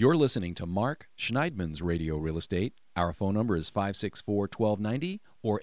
You're listening to Mark Schneidman's Radio Real Estate. Our phone number is 564-1290 or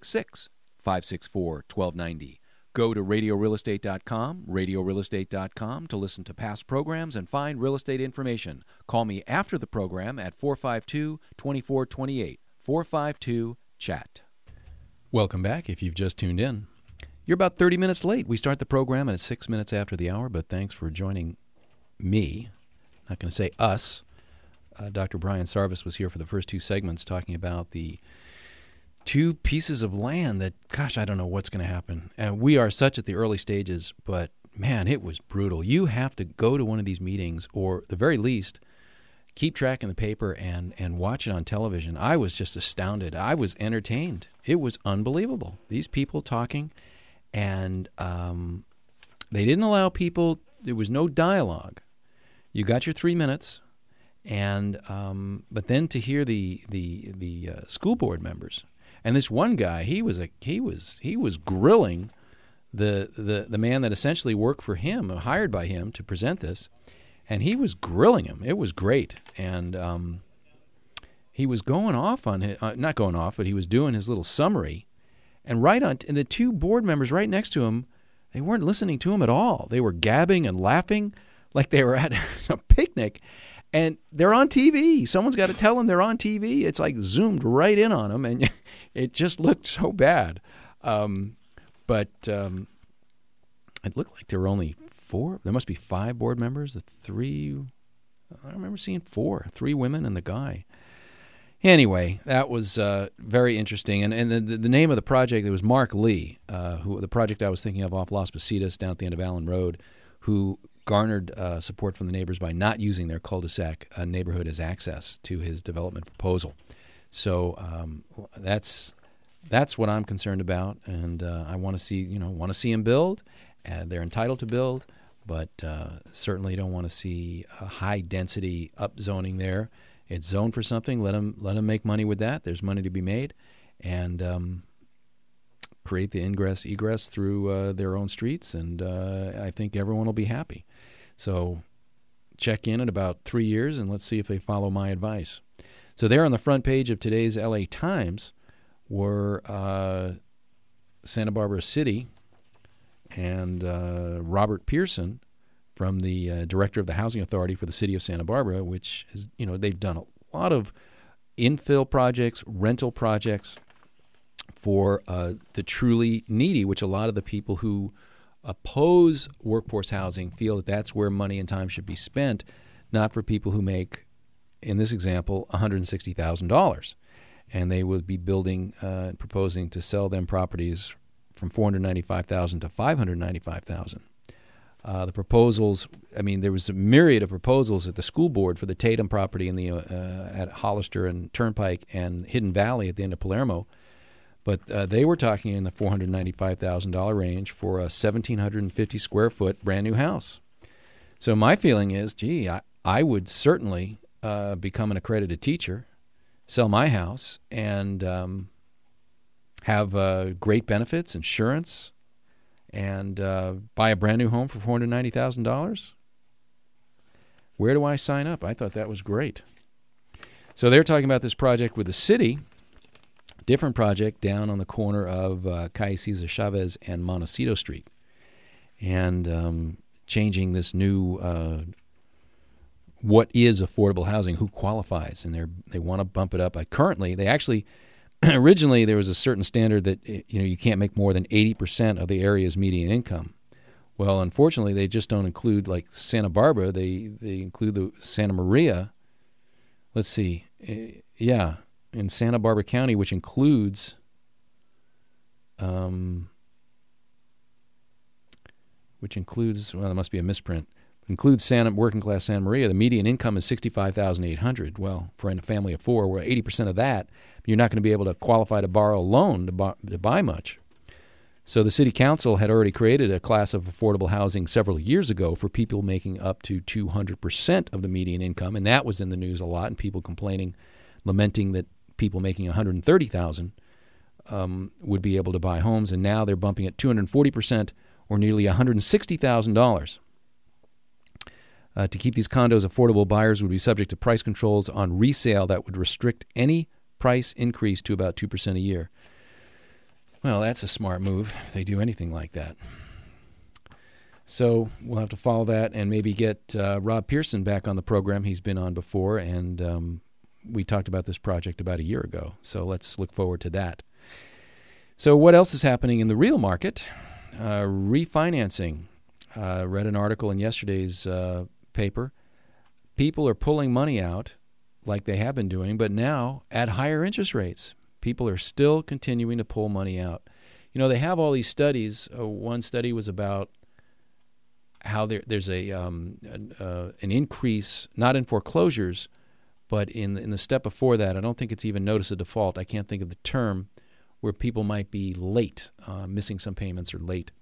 866-564-1290. Go to radiorealestate.com, radiorealestate.com to listen to past programs and find real estate information. Call me after the program at 452-2428, 452-CHAT. Welcome back if you've just tuned in. You're about 30 minutes late. We start the program at 6 minutes after the hour, but thanks for joining me. Not going to say us. Dr. Brian Sarvis was here for the first two segments talking about the two pieces of land that, gosh, I don't know what's going to happen. And we are such at the early stages, but, man, it was brutal. You have to go to one of these meetings or, at the very least, keep track in the paper and watch it on television. I was just astounded. I was entertained. It was unbelievable. These people talking, and they didn't allow people, there was no dialogue. You got your 3 minutes, and but then to hear the school board members, and this one guy, he was grilling the man that essentially worked for him, hired by him to present this, and he was grilling him. It was great, and he was going off on his, not going off, but he was doing his little summary, and and the two board members right next to him, they weren't listening to him at all. They were gabbing and laughing like they were at a picnic, and they're on TV. Someone's got to tell them they're on TV. It's like zoomed right in on them, and it just looked so bad. But it looked like there were only four. There must be five board members. I remember seeing three women and the guy. Anyway, that was very interesting. And the name of the project, it was Mark Lee, the project I was thinking of off Las Positas down at the end of Allen Road, who garnered support from the neighbors by not using their cul-de-sac neighborhood as access to his development proposal. So that's what I'm concerned about, and I want to see him build. They're entitled to build, but certainly don't want to see a high density upzoning there. It's zoned for something. Let them make money with that. There's money to be made, and create the ingress egress through their own streets, and I think everyone will be happy. So check in about 3 years, and let's see if they follow my advice. So there on the front page of today's LA Times were Santa Barbara City and Robert Pearson from the director of the Housing Authority for the City of Santa Barbara, which is, they've done a lot of infill projects, rental projects for the truly needy, which a lot of the people who oppose workforce housing feel that that's where money and time should be spent, not for people who make, in this example, $160,000. And they would be building, proposing to sell them properties from $495,000 to $595,000. The proposals, there was a myriad of proposals at the school board for the Tatum property in the at Hollister and Turnpike and Hidden Valley at the end of Palermo. But they were talking in the $495,000 range for a 1,750 square foot brand new house. So my feeling is, I would certainly become an accredited teacher, sell my house, and have great benefits, insurance, and buy a brand new home for $490,000. Where do I sign up? I thought that was great. So they're talking about this project with the city. Different project down on the corner of Calle Cesar Chavez and Montecito Street, and changing this new what is affordable housing, who qualifies, and they want to bump it up. Currently, they actually originally there was a certain standard that you can't make more than 80% of the area's median income. Well, unfortunately, they just don't include like Santa Barbara. They include the Santa Maria. Let's see, in Santa Barbara County, which includes well, there must be a misprint. Includes working class Santa Maria. The median income is $65,800. Well, for a family of four, we're 80% of that. You're not going to be able to qualify to borrow a loan to buy much. So the city council had already created a class of affordable housing several years ago for people making up to 200% of the median income, and that was in the news a lot, and people lamenting that people making $130,000 would be able to buy homes, and now they're bumping it 240% or nearly $160,000. To keep these condos affordable, buyers would be subject to price controls on resale that would restrict any price increase to about 2% a year. Well, that's a smart move if they do anything like that. So we'll have to follow that and maybe get Rob Pearson back on the program. He's been on before, and we talked about this project about a year ago. So let's look forward to that. So what else is happening in the real market? Refinancing. Read an article in yesterday's paper. People are pulling money out like they have been doing, but now at higher interest rates. People are still continuing to pull money out. You know, they have all these studies. One study was about how there's an increase, not in foreclosures, but in the step before that. I don't think it's even notice of default. I can't think of the term, where people might be late, missing some payments or late.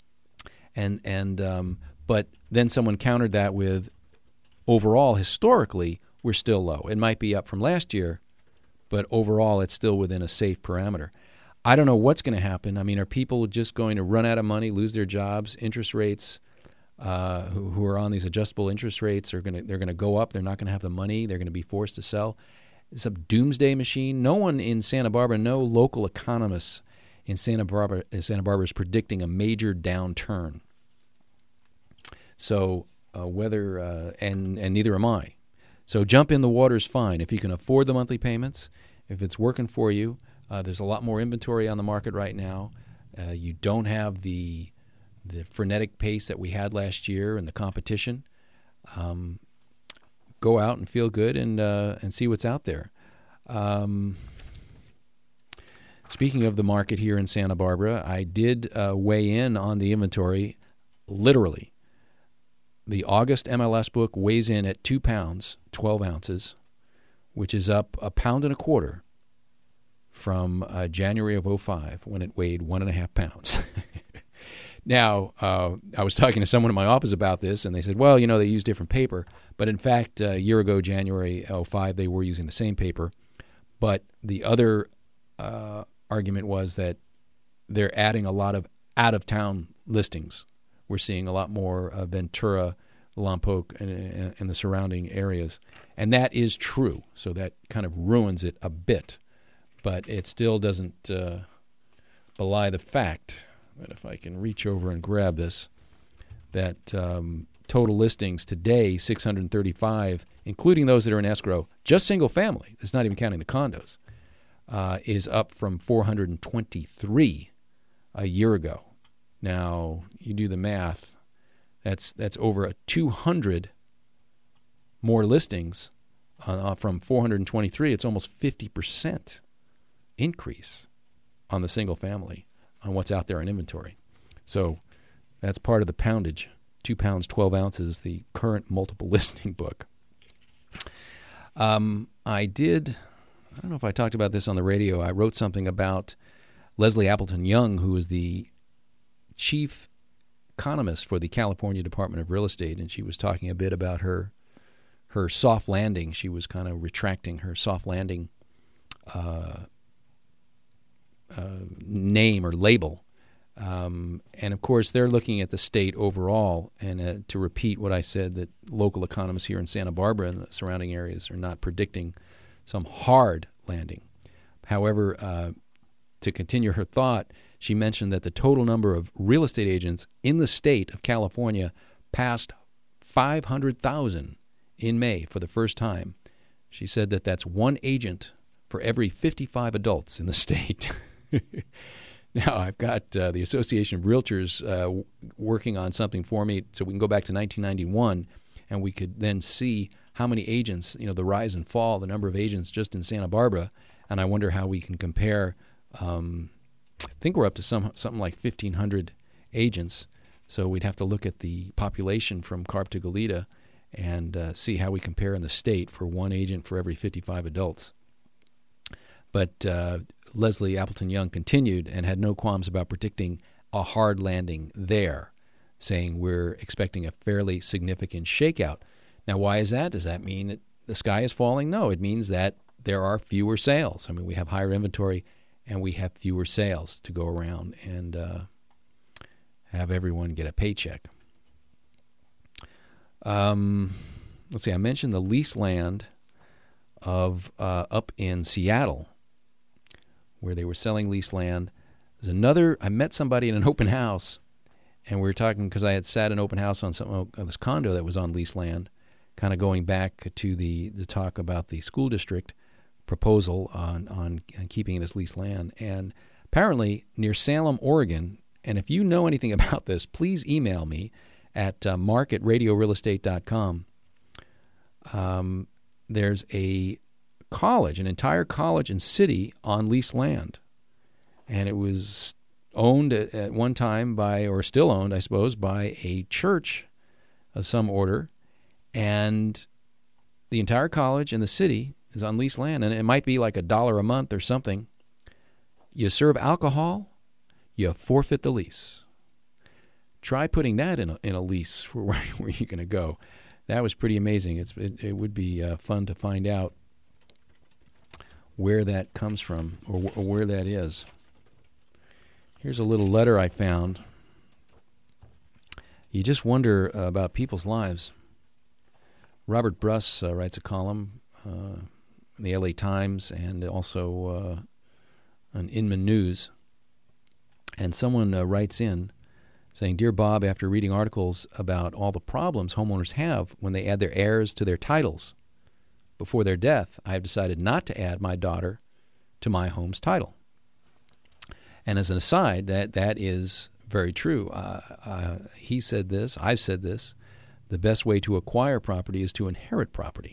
But then someone countered that with, overall, historically, we're still low. It might be up from last year, but overall, it's still within a safe parameter. I don't know what's going to happen. I mean, are people just going to run out of money, lose their jobs? Interest rates, who are on these adjustable interest rates, they're going to go up. They're not going to have the money. They're going to be forced to sell. It's a doomsday machine. No one in Santa Barbara, no local economists in Santa Barbara is predicting a major downturn. So and neither am I. So jump in the water is fine. If you can afford the monthly payments, if it's working for you, there's a lot more inventory on the market right now. You don't have the frenetic pace that we had last year and the competition. Go out and feel good and see what's out there. Speaking of the market here in Santa Barbara, I did weigh in on the inventory, literally. The August MLS book weighs in at 2 pounds, 12 ounces, which is up 1.25 pounds from January of 2005 when it weighed 1.5 pounds. Now, I was talking to someone in my office about this, and they said, well, they use different paper. But in fact, a year ago, January 2005, they were using the same paper. But the other argument was that they're adding a lot of out-of-town listings. We're seeing a lot more Ventura, Lompoc, and the surrounding areas. And that is true. So that kind of ruins it a bit. But it still doesn't belie the fact that if I can reach over and grab this, that total listings today, 635, including those that are in escrow, just single family, that's not even counting the condos, is up from 423 a year ago. Now, you do the math, that's over 200 more listings from 423. It's almost 50% increase on the single family on what's out there in inventory. So that's part of the poundage. 2 pounds, 12 ounces, the current multiple listing book. I don't know if I talked about this on the radio. I wrote something about Leslie Appleton Young, who is the chief economist for the California Department of Real Estate, and she was talking a bit about her soft landing. She was kind of retracting her soft landing name or label. And, of course, they're looking at the state overall. And to repeat what I said, that local economists here in Santa Barbara and the surrounding areas are not predicting some hard landing. However, to continue her thought, she mentioned that the total number of real estate agents in the state of California passed 500,000 in May for the first time. She said that that's one agent for every 55 adults in the state. Now, I've got the Association of Realtors working on something for me so we can go back to 1991 and we could then see how many agents, the rise and fall, the number of agents just in Santa Barbara. And I wonder how we can compare. I think we're up to something like 1,500 agents. So we'd have to look at the population from Carp to Goleta and see how we compare in the state for one agent for every 55 adults. But Leslie Appleton Young continued and had no qualms about predicting a hard landing there, saying we're expecting a fairly significant shakeout. Now, why is that? Does that mean that the sky is falling? No, it means that there are fewer sales. I mean, we have higher inventory and we have fewer sales to go around and have everyone get a paycheck. Let's see, I mentioned the leased land of up in Seattle, where they were selling leased land. There's another, I met somebody in an open house, and we were talking because I had sat an open house on this condo that was on leased land, kind of going back to the talk about the school district proposal on keeping it as leased land. And apparently near Salem, Oregon, and if you know anything about this, please email me at mark@radiorealestate.com. There's a college, an entire college and city on leased land. And it was owned at one time by, or still owned, I suppose, by a church of some order. And the entire college and the city is on leased land. And it might be like $1 a month or something. You serve alcohol, you forfeit the lease. Try putting that in a lease for where you're going to go. That was pretty amazing. It would be fun to find out where that comes from or where that is. Here's a little letter I found. You just wonder about people's lives. Robert Bruss writes a column in the LA Times and also on Inman News. And someone writes in saying, "Dear Bob, after reading articles about all the problems homeowners have when they add their heirs to their titles before their death, I have decided not to add my daughter to my home's title." And as an aside, that is very true. He said this, I've said this, the best way to acquire property is to inherit property.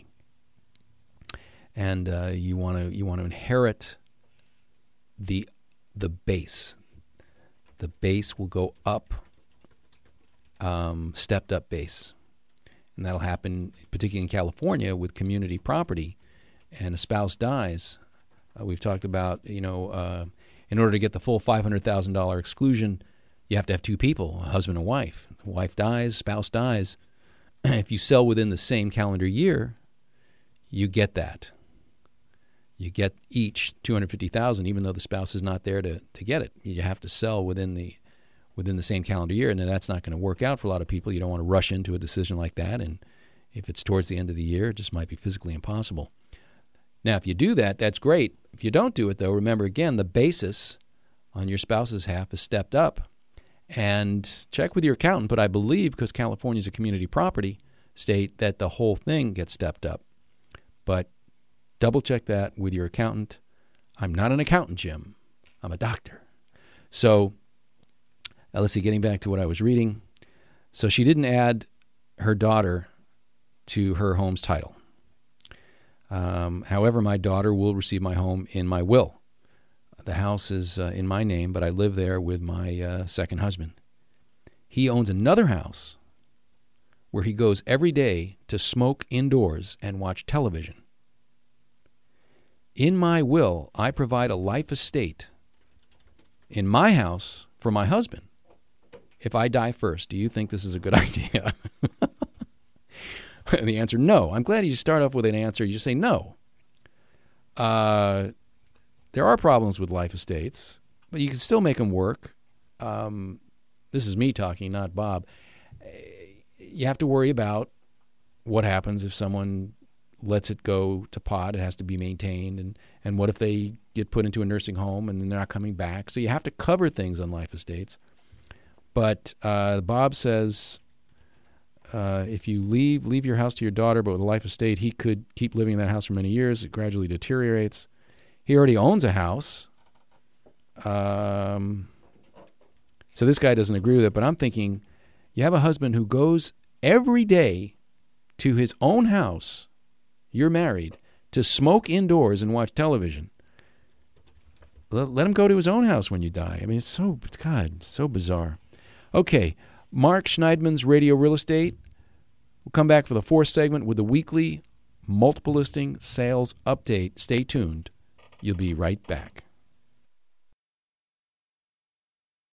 And you want to inherit the base. The base will go up, stepped up base. And that'll happen particularly in California with community property. And a spouse dies. We've talked about, in order to get the full $500,000 exclusion, you have to have two people, a husband and wife. The wife dies, spouse dies. If you sell within the same calendar year, you get that. You get each $250,000, even though the spouse is not there to get it. You have to sell within the same calendar year, and that's not going to work out for a lot of people. You don't want to rush into a decision like that, and if it's towards the end of the year, it just might be physically impossible. Now, if you do that, that's great. If you don't do it, though, remember, again, the basis on your spouse's half is stepped up. And check with your accountant, but I believe, because California is a community property state, that the whole thing gets stepped up. But double-check that with your accountant. I'm not an accountant, Jim. I'm a doctor. So, let's see, getting back to what I was reading. So she didn't add her daughter to her home's title. However, my daughter will receive my home in my will. The house is in my name, but I live there with my second husband. He owns another house where he goes every day to smoke indoors and watch television. In my will, I provide a life estate in my house for my husband. If I die first, do you think this is a good idea? And the answer, no. I'm glad you start off with an answer. You just say no. There are problems with life estates, but you can still make them work. This is me talking, not Bob. You have to worry about what happens if someone lets it go to pot. It has to be maintained. And what if they get put into a nursing home and then they're not coming back? So you have to cover things on life estates. But Bob says if you leave your house to your daughter, but with a life estate, he could keep living in that house for many years. It gradually deteriorates. He already owns a house. So this guy doesn't agree with it, but I'm thinking, you have a husband who goes every day to his own house, you're married, to smoke indoors and watch television. Let him go to his own house when you die. I mean, it's so bizarre. Okay, Mark Schneidman's Radio Real Estate. We'll come back for the fourth segment with the weekly multiple listing sales update. Stay tuned. You'll be right back.